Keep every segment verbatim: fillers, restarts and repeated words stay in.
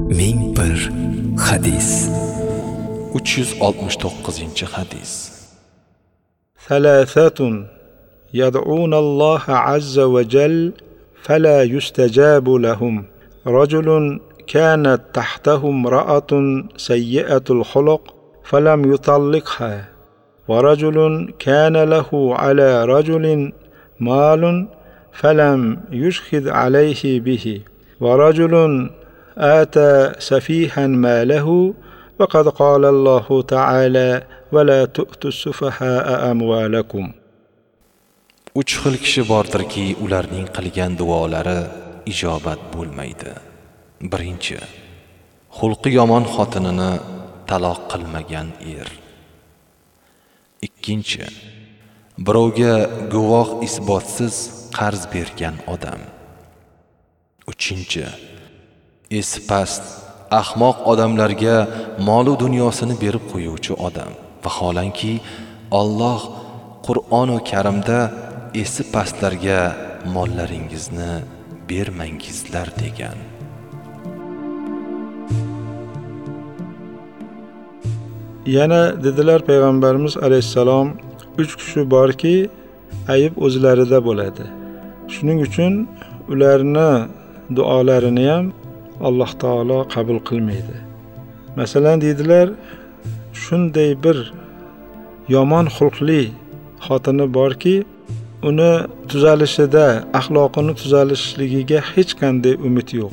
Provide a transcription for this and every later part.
ming bir hadis. uch yuz oltmish to'qqizinchi hadis. ثلاثة يدعون الله عز وجل فلا يستجاب لهم رجل كانت تحته امرأة سيئة الخلق فلم يطلقها ورجل كان له على رجل مال فلم يشهد عليه به ورجل آتى سفيها ماله وقد قال الله تعالى ولا تؤتوا السفهاء أموالكم. Uch xil kishi bordirki, ularning qilgan duolari ijobat bo'lmaydi. Birinchi, xulqi yomon xotinini taloq qilmagan er. Ikkinchi, birovga guvoh isbotsiz qarz bergan odam. Uchinchi, esi past, ahmoq odamlarga mol-u dunyosini berib qo'yuvchi odam. Vaholanki Alloh Qur'on va Karimda esi pastlarga mollaringizni bermangizlar degan. Yana dedilar payg'ambarimiz alayhissalom, uch kishi borki, ayib o'zlarida bo'ladi. Shuning uchun ularni duolarini ham Alloh taolo qabul qilmaydi. Masalan dedilar, shunday bir yomon xulqli xotini borki, uni tuzalishida, axloqini tuzalishligiga hech qanday umid yo'q.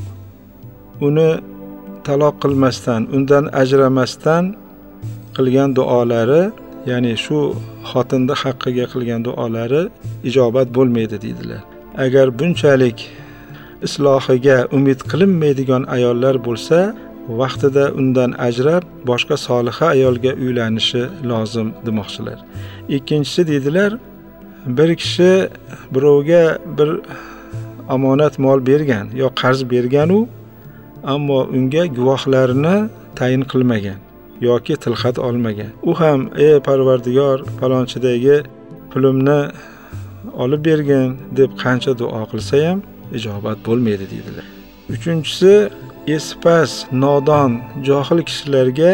Uni taloq qilmasdan, undan ajramasdan qilgan duolari, ya'ni shu xotinda haqqiga qilgan duolari ijobat bo'lmaydi dedilar. Agar bunchalik islohiga umid qilinmaydigan ayollar bo'lsa, vaqtida undan ajrab boshqa soliha ayolga uylanishi lozim demoqchilar. Ikkinchisi dedilar, bir kishi birovga bir omonat mol bergan yo qarz bergan u, ammo unga guvohlarni tayin qilmagan yoki tilxat olmagan. U ham ey Parvardigor, falonchidagi pulimni olib bergin deb qancha duo qilsa ham ijobat bo'lmaydi dedilar. Uchinchisi, espas, nodon, johil kishilarga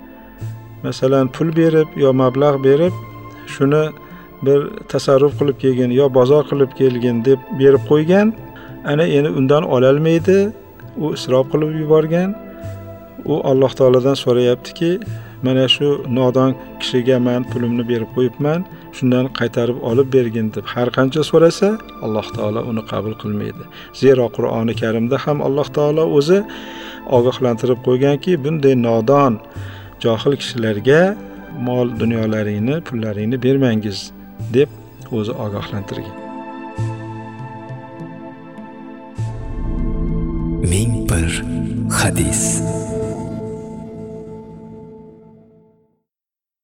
masalan pul berib yo mablag' berib, shuni bir tasarruf qilib kelgin yo bozor qilib kelgin deb berib qo'ygan, ana endi undan ololmaydi, u isrof qilib yuborgan. U Alloh taoladan so'rayaptiki, mana shu nodon kishiga men pulimni berib qo'yibman, shundan qaytarib olib bergin deb har qancha so'rasa, Alloh taolo uni qabul qilmaydi. Zero Qur'oni Karimda ham Alloh taolo o'zi ogohlantirib qo'yganki, bunday nodon, johil kishilarga mol dunyolaringni, pullaringni bermangiz deb o'zi ogohlantirgan. ming bir hadis.